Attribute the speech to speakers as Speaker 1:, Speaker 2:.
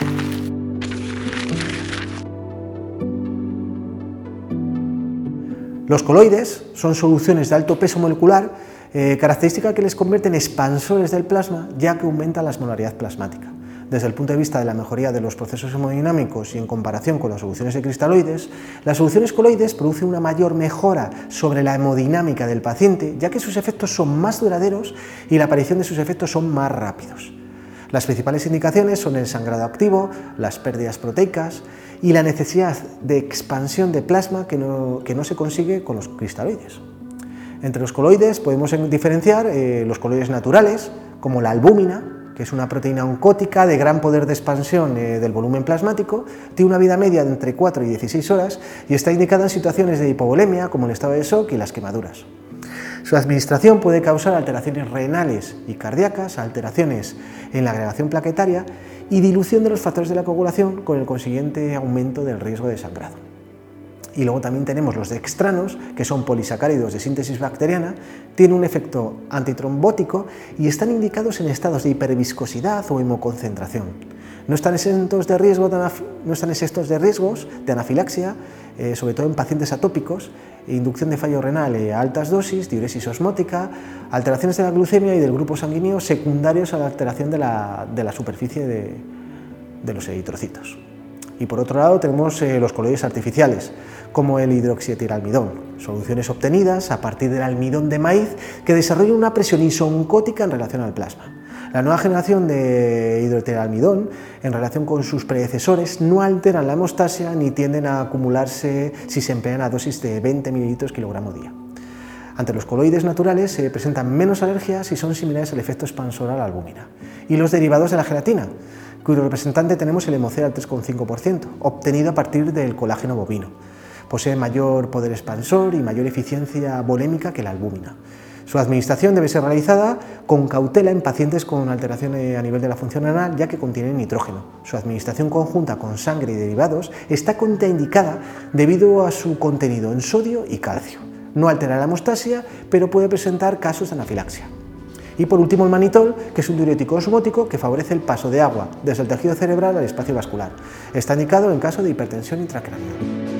Speaker 1: Los coloides son soluciones de alto peso molecular, característica que les convierte en expansores del plasma, ya que aumenta la osmolaridad plasmática. Desde el punto de vista de la mejoría de los procesos hemodinámicos y en comparación con las soluciones de cristaloides, las soluciones coloides producen una mayor mejora sobre la hemodinámica del paciente, ya que sus efectos son más duraderos y la aparición de sus efectos son más rápidos. Las principales indicaciones son el sangrado activo, las pérdidas proteicas y la necesidad de expansión de plasma que no se consigue con los cristaloides. Entre los coloides podemos diferenciar los coloides naturales, como la albúmina, que es una proteína oncótica de gran poder de expansión del volumen plasmático, tiene una vida media de entre 4 y 16 horas y está indicada en situaciones de hipovolemia, como el estado de shock y las quemaduras. Su administración puede causar alteraciones renales y cardíacas, alteraciones en la agregación plaquetaria y dilución de los factores de la coagulación, con el consiguiente aumento del riesgo de sangrado. Y luego también tenemos los dextranos, que son polisacáridos de síntesis bacteriana, tienen un efecto antitrombótico y están indicados en estados de hiperviscosidad o hemoconcentración. No están exentos de riesgos de anafilaxia, sobre todo en pacientes atópicos, inducción de fallo renal a altas dosis, diuresis osmótica, alteraciones de la glucemia y del grupo sanguíneo secundarios a la alteración de la superficie de los eritrocitos. Y por otro lado tenemos los coloides artificiales, como el hidroxietilaalmidón, soluciones obtenidas a partir del almidón de maíz que desarrollan una presión isoncótica en relación al plasma. La nueva generación de hidroxietilaalmidón, en relación con sus predecesores, no alteran la hemostasia ni tienden a acumularse si se emplean a dosis de 20 ml kilogramo día. Ante los coloides naturales se presentan menos alergias y son similares al efecto expansor a la albúmina. Y los derivados de la gelatina, cuyo representante tenemos el Hemocera al 3,5%, obtenido a partir del colágeno bovino. Posee mayor poder expansor y mayor eficiencia volémica que la albúmina. Su administración debe ser realizada con cautela en pacientes con alteración a nivel de la función renal, ya que contienen nitrógeno. Su administración conjunta con sangre y derivados está contraindicada debido a su contenido en sodio y calcio. No altera la hemostasia, pero puede presentar casos de anafilaxia. Y por último el manitol, que es un diurético osmótico que favorece el paso de agua desde el tejido cerebral al espacio vascular. Está indicado en caso de hipertensión intracraneal.